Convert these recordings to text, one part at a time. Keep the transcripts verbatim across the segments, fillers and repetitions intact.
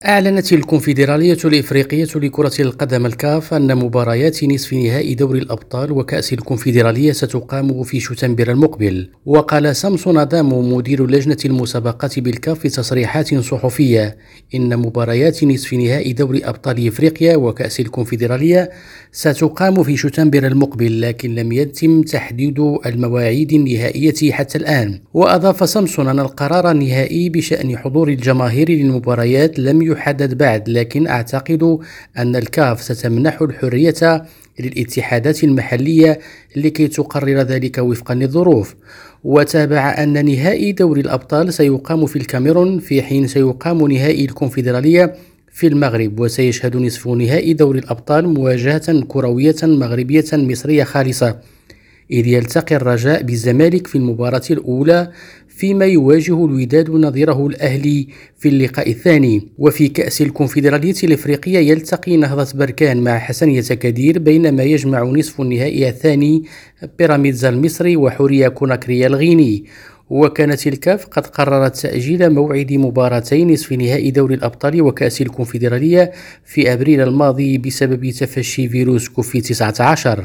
أعلنت الكونفدرالية الإفريقية لكرة القدم الكاف أن مباريات نصف نهائي دوري الأبطال وكأس الكونفدرالية ستقام في شتنبر المقبل. وقال سامسون أدامو مدير لجنة المسابقات بالكاف في تصريحات صحفية إن مباريات نصف نهائي دوري أبطال إفريقيا وكأس الكونفدرالية ستقام في شتنبر المقبل، لكن لم يتم تحديد المواعيد النهائية حتى الآن. وأضاف سامسون أن القرار النهائي بشأن حضور الجماهير للمباريات لم يحدد بعد، لكن أعتقد أن الكاف ستمنح الحرية للاتحادات المحلية لكي تقرر ذلك وفقا للظروف. وتابع أن نهائي دوري الأبطال سيقام في الكاميرون، في حين سيقام نهائي الكونفدرالية في المغرب، وسيشهد نصف نهائي دوري الأبطال مواجهة كروية مغربية مصرية خالصة، إذ يلتقي الرجاء بالزمالك في المباراة الأولى، فيما يواجه الوداد نظيره الأهلي في اللقاء الثاني. وفي كأس الكونفدرالية الإفريقية يلتقي نهضة بركان مع حسنية كدير، بينما يجمع نصف النهائي الثاني بيراميدز المصري وحورية كوناكري الغيني. وكانت الكاف قد قررت تأجيل موعد مباراتي نصف نهائي دوري الأبطال وكأس الكونفدرالية في أبريل الماضي بسبب تفشي فيروس كوفيد تسعة عشر.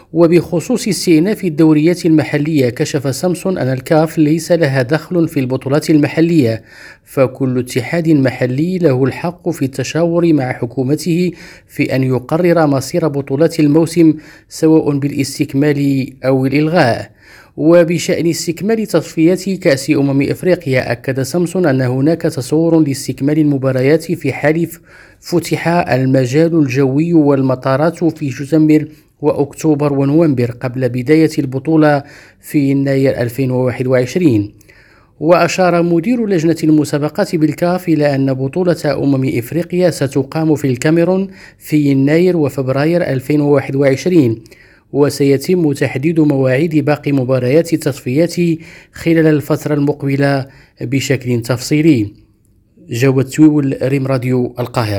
وبخصوص استئناف الدوريات المحلية، كشف سامسون أن الكاف ليس لها دخل في البطولات المحلية، فكل اتحاد محلي له الحق في التشاور مع حكومته في أن يقرر مصير بطولات الموسم سواء بالاستكمال أو الإلغاء. وبشأن استكمال تصفيات كأس أمم إفريقيا، أكد سامسون أن هناك تصور لاستكمال المباريات في حال فتح المجال الجوي والمطارات في سبتمبر وأكتوبر ونوفمبر قبل بداية البطولة في يناير ألفين وواحد وعشرين. وأشار مدير لجنة المسابقات بالكاف إلى أن بطولة أمم إفريقيا ستقام في الكاميرون في يناير وفبراير ألفين وواحد وعشرين، وسيتم تحديد مواعيد باقي مباريات التصفيات خلال الفترة المقبلة بشكل تفصيلي. جواد تويول، ريم راديو، القاهرة.